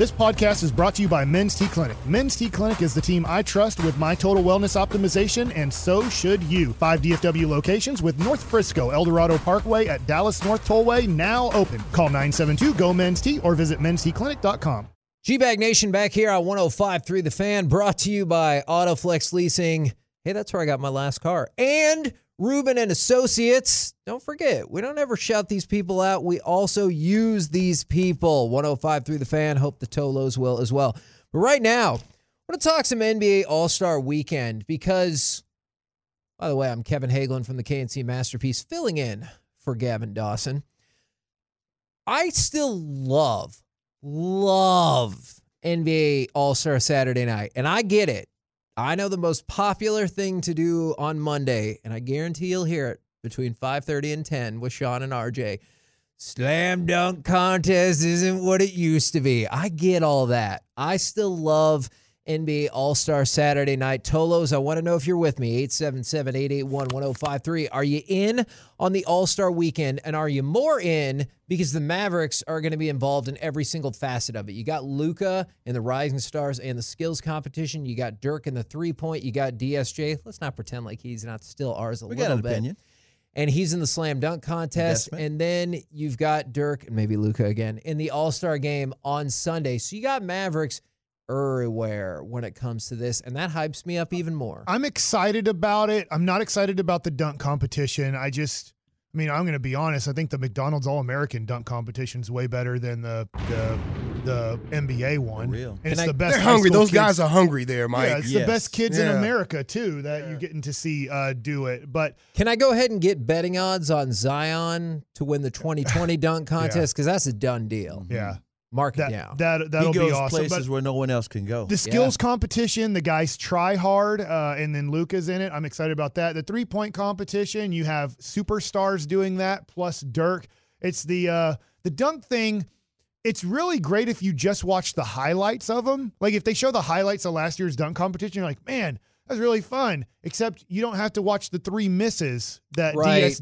This podcast is brought to you by Men's T Clinic. Men's T Clinic is the team I trust with my total wellness optimization, and so should you. 5 DFW locations with North Frisco, El Dorado Parkway at Dallas North Tollway now open. Call 972-GO-MEN'S-T or visit mensteclinic.com. G-Bag Nation back here on 105.3 The Fan, brought to you by AutoFlex Leasing. Hey, that's where I got my last car. And Ruben and Associates. Don't forget, we don't ever shout these people out. We also use these people. 105.3 The Fan. Hope the Tolos will as well. But right now, I want to talk some NBA All-Star Weekend because, by the way, I'm Kevin Hagelin from the KNC Masterpiece, filling in for Gavin Dawson. I still love NBA All-Star Saturday night, and I get it. I know the most popular thing to do on Monday, and I guarantee you'll hear it between 5:30 and 10 with Sean and RJ. Slam dunk contest isn't what it used to be. I get all that. I still love NBA All-Star Saturday night. Tolos, I want to know if you're with me. 877-881-1053. Are you in on the All-Star weekend, and are you more in because the Mavericks are going to be involved in every single facet of it? You got Luka in the Rising Stars and the skills competition. You got Dirk in the three-point. You got DSJ. Let's not pretend like he's not still ours a little bit. We got an opinion. And he's in the slam dunk contest. And then you've got Dirk and maybe Luka again in the All-Star game on Sunday. So you got Mavericks everywhere when it comes to this, and that hypes me up even more. I'm excited about it. I'm not excited about the dunk competition. I'm going to be honest. I think the McDonald's All-American dunk competition is way better than the NBA one. For real. And it's the best. They're hungry. Those guys are hungry there, Mike. Yeah, it's the best kids in America, too, that you're getting to see do it. But can I go ahead and get betting odds on Zion to win the 2020 dunk contest? Because that's a done deal. Yeah. Mark it down. That'll be awesome. Places where no one else can go. The skills competition, the guys try hard, and then Luka's in it. I'm excited about that. The 3-point competition, you have superstars doing that, plus Dirk. It's the dunk thing. It's really great if you just watch the highlights of them. Like if they show the highlights of last year's dunk competition, you're like, man, that was really fun. Except you don't have to watch the 3 misses that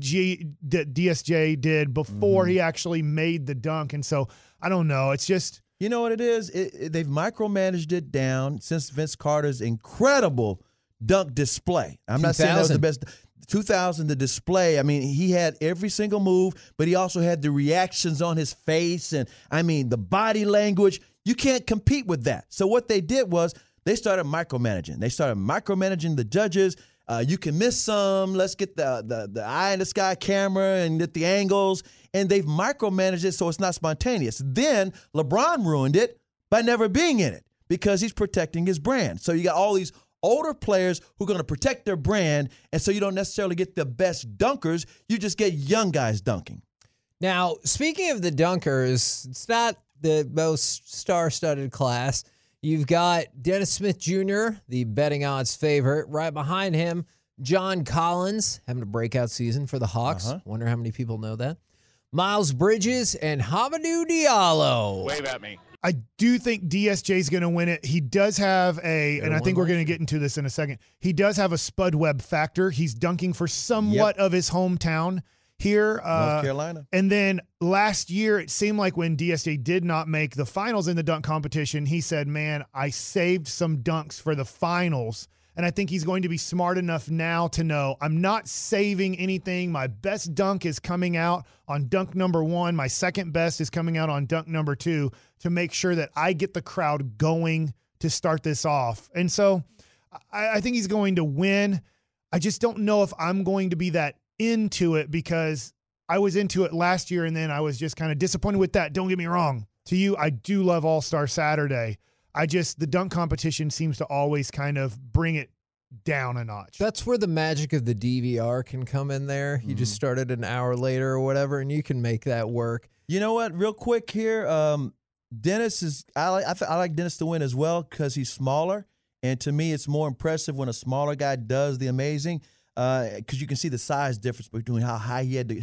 DSJ did before he actually made the dunk. And so I don't know. It's just, you know what it is? They've micromanaged it down since Vince Carter's incredible dunk display. I'm not saying that was the best. 2000, the display. I mean, he had every single move, but he also had the reactions on his face, and the body language. You can't compete with that. So what they did was they started micromanaging. They started micromanaging the judges. You can miss some. Let's get the eye in the sky camera and get the angles. And they've micromanaged it so it's not spontaneous. Then LeBron ruined it by never being in it because he's protecting his brand. So you got all these older players who are going to protect their brand, and so you don't necessarily get the best dunkers. You just get young guys dunking. Now, speaking of the dunkers, it's not the most star-studded class. You've got Dennis Smith Jr., the betting odds favorite. Right behind him, John Collins, having a breakout season for the Hawks. Wonder how many people know that. Miles Bridges and Hamidou Diallo. Wave at me. I do think DSJ's going to win it. He does have and I think we're going to get into this in a second, he does have a Spud Webb factor. He's dunking for somewhat of his hometown here. North Carolina. And then last year, it seemed like when DSJ did not make the finals in the dunk competition, he said, man, I saved some dunks for the finals. And I think he's going to be smart enough now to know I'm not saving anything. My best dunk is coming out on dunk number 1. My second best is coming out on dunk number 2 to make sure that I get the crowd going to start this off. And so I think he's going to win. I just don't know if I'm going to be that into it because I was into it last year and then I was just kind of disappointed with that. Don't get me wrong. To you, I do love All-Star Saturday. The dunk competition seems to always kind of bring it down a notch. That's where the magic of the DVR can come in there. You just started an hour later or whatever, and you can make that work. You know what? Real quick here, Dennis is. I like Dennis to win as well because he's smaller, and to me, it's more impressive when a smaller guy does the amazing because you can see the size difference between how high he had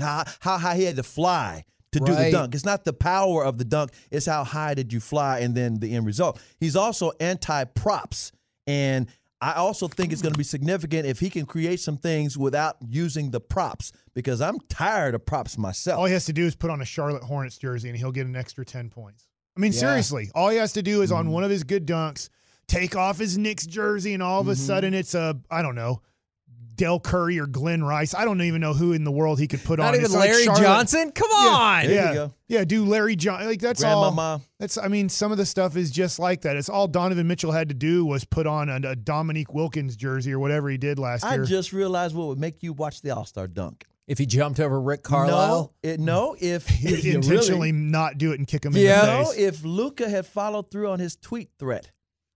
to fly to do the dunk. It's not the power of the dunk. It's how high did you fly and then the end result. He's also anti-props. And I also think it's going to be significant if he can create some things without using the props because I'm tired of props myself. All he has to do is put on a Charlotte Hornets jersey and he'll get an extra 10 points. I mean, seriously, all he has to do is on one of his good dunks, take off his Knicks jersey, and all of a sudden it's I don't know, Del Curry or Glenn Rice. I don't even know who in the world he could put on. Not even It's like Larry Charlotte. Johnson? Come on. There you go. Yeah, do Larry Johnson. Like, that's Grandmama. all. That's, I mean, some of the stuff is just like that. It's all Donovan Mitchell had to do was put on a Dominique Wilkins jersey or whatever he did last year. I just realized what would make you watch the All-Star dunk. If he jumped over Rick Carlisle? No, if He'd you intentionally really, not do it and kick him Yeah. in the no, face. if Luka had followed through on his tweet threat,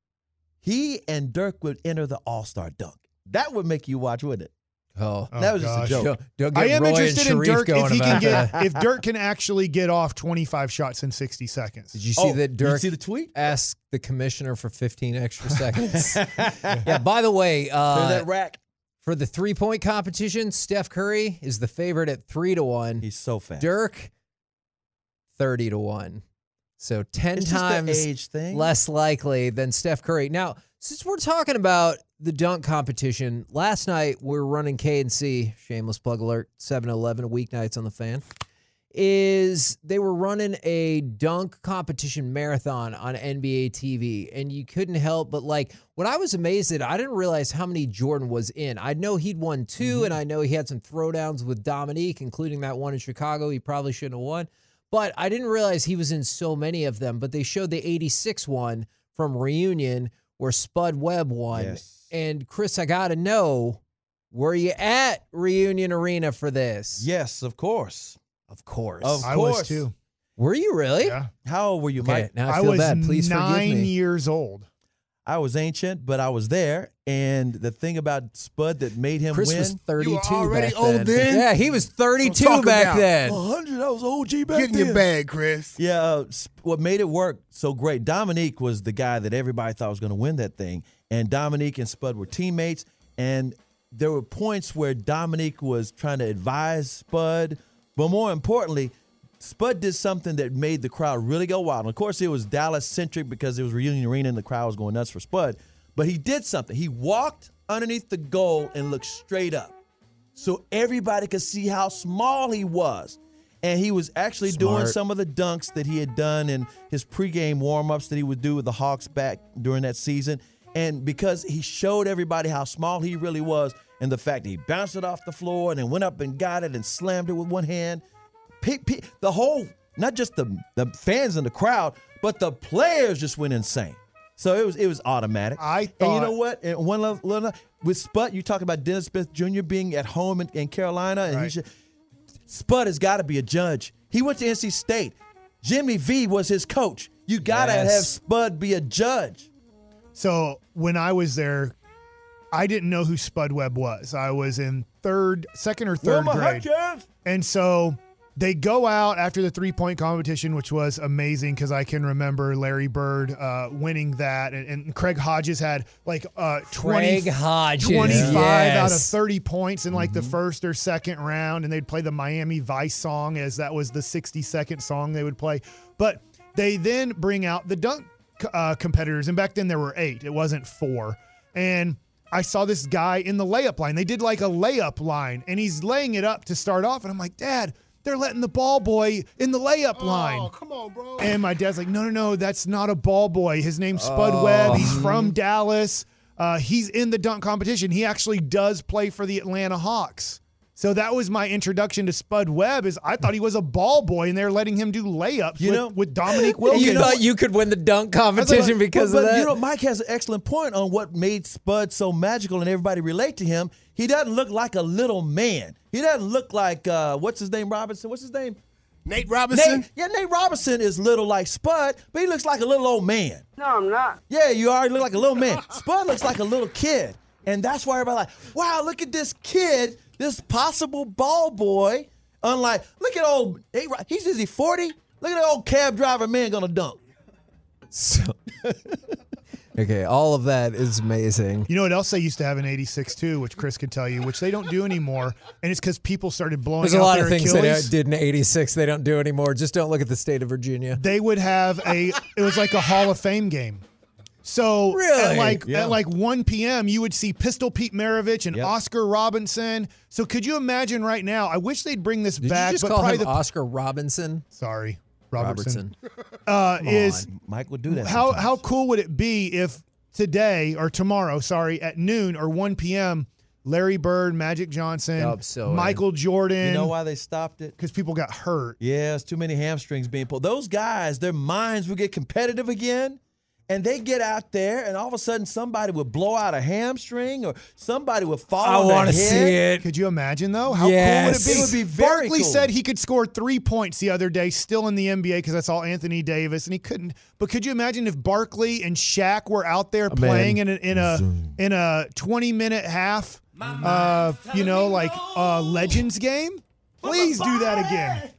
he and Dirk would enter the All-Star dunk. That would make you watch, wouldn't it? Oh. That was just a gosh. joke. Don't I get am Roy interested and in Sharif Dirk going if he can about get that. if Dirk can actually get off 25 shots in 60 seconds. Did you see that Did you Dirk see the tweet? asked the commissioner for 15 extra seconds? Yeah, by the way, Clear that rack. for the three-point competition, Steph Curry is the favorite at 3-1. He's so fast. Dirk, 30-1. So 10 It's just the times age thing. less likely than Steph Curry. Now, since we're talking about the dunk competition, last night we were running K&C, shameless plug alert, 7-11 weeknights on the Fan, is they were running a dunk competition marathon on NBA TV, and you couldn't help but, like, what I was amazed at, I didn't realize how many Jordan was in. I know he'd won 2, and I know he had some throwdowns with Dominique, including that one in Chicago he probably shouldn't have won. But I didn't realize he was in so many of them. But they showed the 86 one from Reunion where Spud Webb won. Yes. And Chris, I got to know, were you at Reunion Arena for this? Yes, of course. Of course. Of I was course. too. Were you really? Yeah. How old were you, Okay, Mike? now I I feel was bad. Please 9 forgive me. years old. I was ancient, but I was there. And the thing about Spud that made him Chris win. was 32 You were already back old then. then? Yeah, he was 32 Talk back about then. 100, I was OG back Get in your bag, Chris. Yeah, what made it work so great, Dominique was the guy that everybody thought was going to win that thing. And Dominique and Spud were teammates. And there were points where Dominique was trying to advise Spud. But more importantly, Spud did something that made the crowd really go wild. And of course, it was Dallas-centric because it was Reunion Arena and the crowd was going nuts for Spud. But he did something. He walked underneath the goal and looked straight up so everybody could see how small he was. And he was actually doing some of the dunks that he had done in his pregame warm-ups that he would do with the Hawks back during that season. And because he showed everybody how small he really was and the fact that he bounced it off the floor and then went up and got it and slammed it with one hand, the whole, not just the fans in the crowd, but the players just went insane. So it was automatic. I And thought- you know what? And one little with Spud, you talk about Dennis Smith Jr. being at home in Carolina, and Spud has got to be a judge. He went to NC State. Jimmy V was his coach. You got to have Spud be a judge. So when I was there, I didn't know who Spud Webb was. I was in second or third grade. And so they go out after the three-point competition, which was amazing because I can remember Larry Bird winning that. And Craig Hodges had like 25 out of 30 points in like the first or second round. And they'd play the Miami Vice song as that was the 60-second song they would play. But they then bring out the dunk competitors. And back then there were 8. It wasn't 4. And I saw this guy in the layup line. They did like a layup line. And he's laying it up to start off. And I'm like, Dad, they're letting the ball boy in the layup line. Oh, come on, bro. And my dad's like, no, that's not a ball boy. His name's Spud Webb. He's from Dallas. He's in the dunk competition. He actually does play for the Atlanta Hawks. So that was my introduction to Spud Webb. Is I thought he was a ball boy, and they're letting him do layups with Dominique Wilkins. You thought you could win the dunk competition because of that? You know, Mike has an excellent point on what made Spud so magical and everybody relate to him. He doesn't look like a little man. He doesn't look like, what's his name, Robinson? What's his name? Nate Robinson? Nate Robinson is little like Spud, but he looks like a little old man. No, I'm not. Yeah, you already look like a little man. Spud looks like a little kid. And that's why everybody's like, wow, look at this kid, this possible ball boy. Unlike, look at old, is he 40? Look at that old cab driver man gonna dunk. So, okay, all of that is amazing. You know what else they used to have in '86 too, which Chris could tell you, which they don't do anymore, and it's because people started blowing There's a out lot their of things Achilles. they did in '86 they don't do anymore. Just don't look at the state of Virginia. They would have it was like a Hall of Fame game. So Really? at like 1 p.m., you would see Pistol Pete Maravich and Yep. Oscar Robinson. So could you imagine right now? I wish they'd bring this Did back, you just but call probably him Oscar Robinson? sorry. Robertson. Is Mike would do that. how cool would it be if today or tomorrow, at noon or 1 p.m., Larry Bird, Magic Johnson, Michael Jordan. You know why they stopped it? Because people got hurt. Yeah, it's too many hamstrings being pulled. Those guys, their minds will get competitive again, and they get out there, and all of a sudden somebody would blow out a hamstring or somebody would fall on their head. I want to see it. Could you imagine, though? How Yes. cool would it be? It would be very Barkley cool. said he could score 3 points the other day, still in the NBA, because I saw Anthony Davis, and he couldn't. But could you imagine if Barkley and Shaq were out there playing in a 20-minute half, Legends game? Please do that again.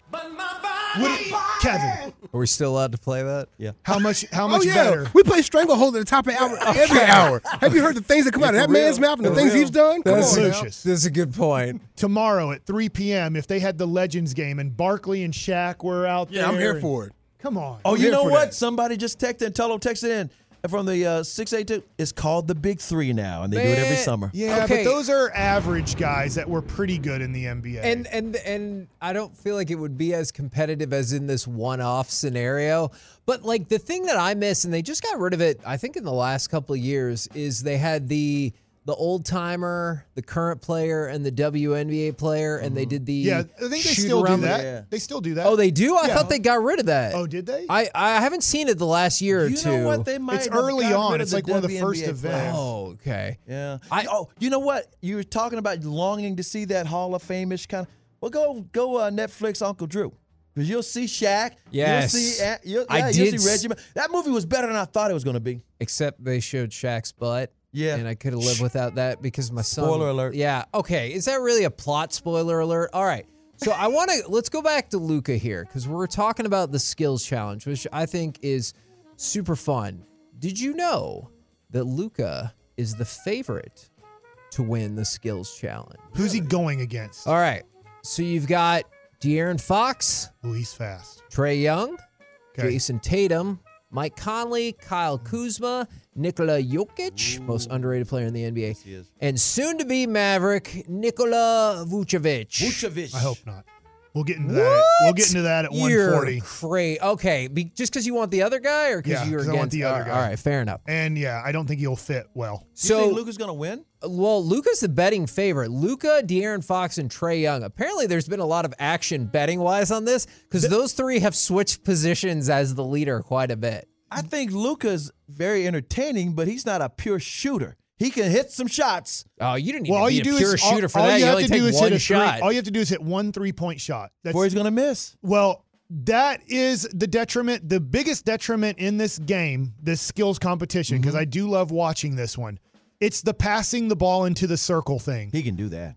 Kevin, Are we still allowed to play that? Yeah. how much Oh, yeah. better? We play Stranglehold at the top of the hour every hour. Have you heard the things that come out of that man's mouth and the things he's done? Come That's on now. Lucius. That's a good point. Tomorrow at 3 p.m., if they had the Legends game and Barkley and Shaq were out there. Yeah, I'm here for it. Come on. Oh, I'm you here know for what? that. Somebody just texted in from the 682. It's called the Big Three now, and they do it every Man. summer. Yeah, Okay. but those are average guys that were pretty good in the NBA. And I don't feel like it would be as competitive as in this one-off scenario. But like the thing that I miss, and they just got rid of it, I think in the last couple of years, is they had the old timer, the current player, and the WNBA player, and they did the yeah, I think they shoot still do around that. Yeah. They still do that. Oh, they do? I Yeah. thought they got rid of that. Oh, did they? I haven't seen it the last year or You two. know what? They might It's have early gotten on. rid of It's like one of the first WNBA events. Oh, okay. Yeah. I- you know what? You were talking about longing to see that Hall of Fame-ish kind of. Well, go Netflix Uncle Drew. Because you'll see Shaq. Yes. You'll I see did Reggie. That movie was better than I thought it was going to be. Except they showed Shaq's butt. Yeah. And I could have lived without that because my son. Spoiler alert. Yeah. Okay. Is that really a plot spoiler alert? All right. So let's go back to Luka here because we're talking about the skills challenge, which I think is super fun. Did you know that Luka is the favorite to win the skills challenge? Who's he going against? All right. So you've got De'Aaron Fox, Oh, he's fast. Trae Young, Okay. Jason Tatum, Mike Conley, Kyle Kuzma, Nikola Jokic, most underrated player in the NBA, he is. and soon-to-be Maverick, Nikola Vucevic. I hope not. We'll get into that. We'll get into that at 140. You're crazy. Okay, just because you want the other guy, or because Yeah, you're 'cause I against want the other guy. All right, fair enough. And yeah, I don't think he'll fit well. You think So, Luka's going to win? well, Luka's the betting favorite. Luka, De'Aaron Fox, and Trae Young. Apparently, there's been a lot of action betting-wise on this because those three have switched positions as the leader quite a bit. I think Luka's very entertaining, but he's not a pure shooter. He can hit some shots. Oh, you didn't need Well, to all be you a do pure is shooter for all that. you You have only to do take is hit one a shot. All you have to do is hit 1 3-point shot. That's, Before he's going to miss. well, that is the detriment. The biggest detriment in this game, this skills competition, because I do love watching this one. It's the passing the ball into the circle thing. He can do that.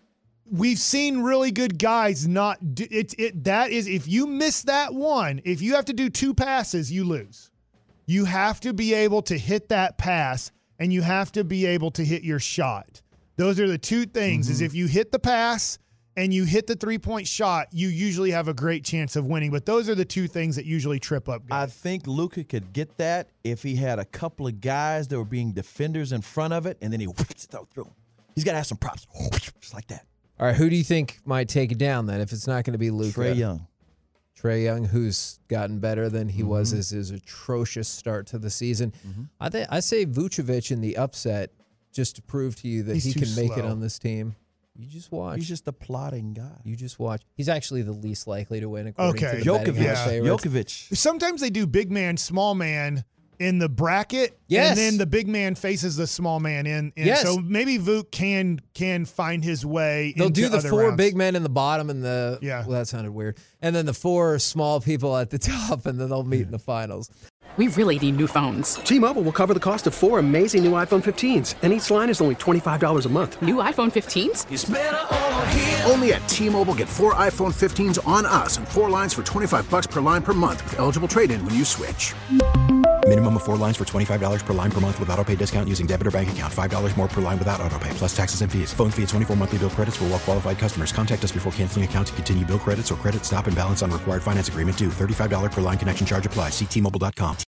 We've seen really good guys not do it. That is, if you miss that one, if you have to do 2 passes, you lose. You have to be able to hit that pass, and you have to be able to hit your shot. Those are the 2 things. Is if you hit the pass and you hit the 3-point shot, you usually have a great chance of winning. But those are the 2 things that usually trip up I guys. think Luka could get that if he had a couple of guys that were being defenders in front of it, and then he whips it through. He's got to have some props, just like that. All right, who do you think might take it down then if it's not going to be Luka? Trae Young. Trae Young, who's gotten better than he was as his atrocious start to the season. I say Vucevic in the upset just to prove to you that He's he too can make it slow. on this team. You just watch. He's just a plotting guy. You just watch. He's actually the least likely to win according Okay. to the betting house Yeah. favorites. Jokovic. Sometimes they do big man, small man in the bracket, Yes. and then the big man faces the small man in. Yes. So maybe Vuk can find his way. They'll into do the other 4 rounds. big men in the bottom and the Yeah. Well, that sounded weird. And then the 4 small people at the top, and then they'll meet in the finals. We really need new phones. T-Mobile will cover the cost of 4 amazing new iPhone 15s, and each line is only $25 a month. New iPhone 15s? Only at T-Mobile, get 4 iPhone 15s on us and 4 lines for $25 per line per month with eligible trade-in when you switch. Minimum of 4 lines for $25 per line per month with autopay discount using debit or bank account. $5 more per line without autopay, plus taxes and fees. Phone fee at 24 monthly bill credits for well-qualified customers. Contact us before canceling account to continue bill credits or credit stop and balance on required finance agreement due. $35 per line connection charge applies. See T-Mobile.com.